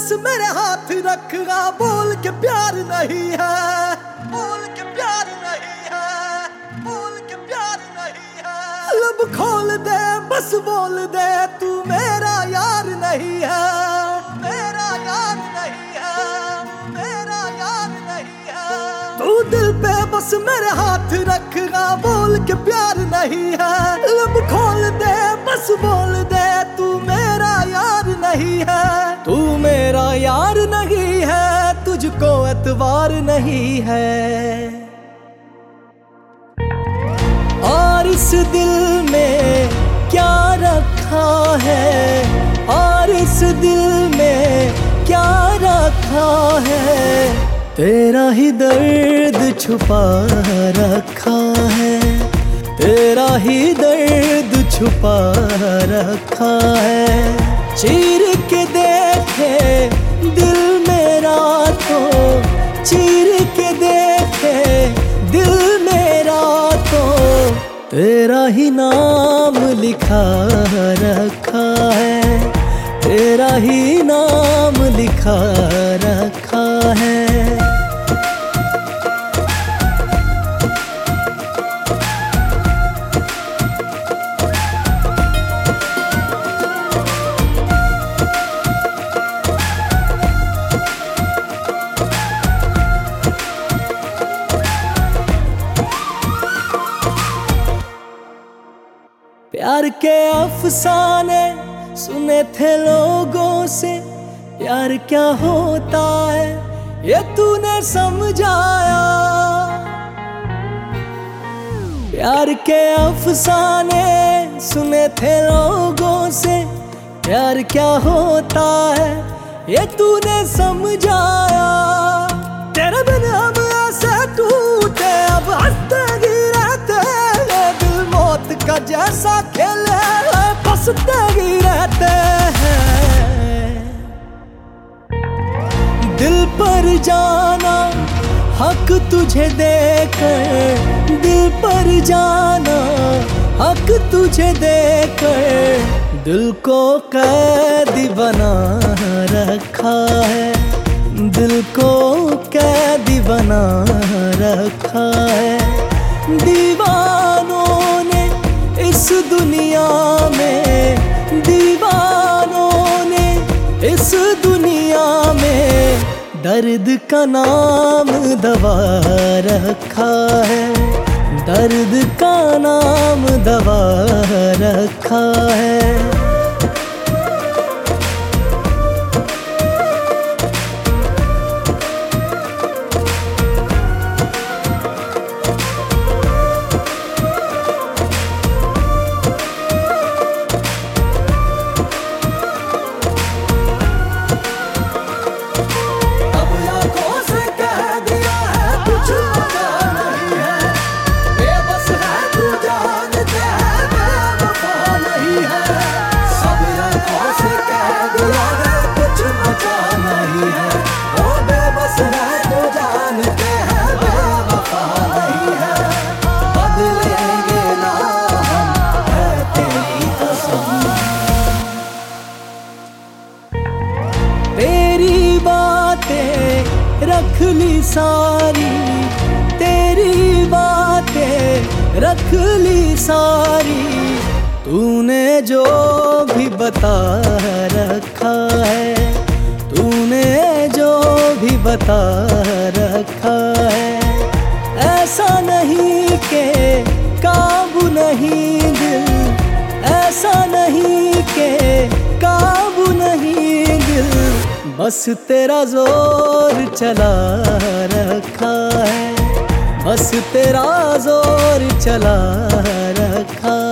बस मेरे हाथ रखना, बोल के प्यार नहीं है, बोल के प्यार नहीं है, बोल के प्यार नहीं है। लब खोल दे बस बोल दे, तू मेरा यार नहीं है, मेरा यार नहीं है, मेरा यार नहीं है। तू दिल पे बस मेरे हाथ रखना, बोल के प्यार नहीं है। लब खोल दे बस बोल दे, तू मेरा यार नहीं है, तू मेरा यार नहीं है, तुझको एतबार नहीं है। और इस दिल में क्या रखा है, और इस दिल में क्या रखा है, तेरा ही दर्द छुपा रखा है, तेरा ही दर्द छुपा रखा है। चीर के देखे दिल मेरा तो, चीर के देखे दिल मेरा तो, तेरा ही नाम लिखा रखा है, तेरा ही नाम लिखा रखा है। प्यार के अफसाने सुने थे लोगों से, प्यार क्या होता है ये तूने समझाया। प्यार के अफसाने सुने थे लोगों से, प्यार क्या होता है ये तूने समझाया। तेरे बिन हम ऐसे टूटे, अब हंसते ही रहते, दिल मौत का जैसा खेले बसते ही रहते हैं। दिल पर जाना हक तुझे देकर, दिल पर जाना हक तुझे देकर, दिल को कैदी बना रखा है, दिल को कैदी बना रखा है। दीवानों ने इस दुनिया में, दीवानों ने इस दुनिया में, दर्द का नाम दवा रखा है, दर्द का नाम दवा रखा है। तेरी बातें रख ली सारी, तेरी बातें रख ली सारी, तूने जो भी बता रखा है, तूने जो भी बता रखा है। ऐसा नहीं के काबू नहीं दिल, ऐसा नहीं के काबू नहीं दिल, बस तेरा जोर चला रखा है, बस तेरा जोर चला रखा